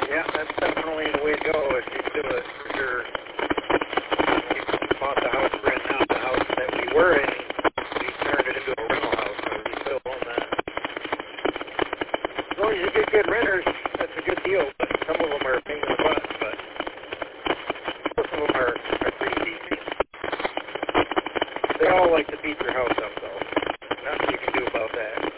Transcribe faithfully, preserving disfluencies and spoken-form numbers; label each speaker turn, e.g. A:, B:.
A: Yeah, that's definitely the way to go if you do it for sure. We bought the house brand now, the house that we were in, we turned it into a rental house, so we still own that. As long as you get good renters, that's a good deal, but some of them are a pain in the butt, but most of them are, are pretty decent. They all like to beat your house up, though. Nothing you can do about that.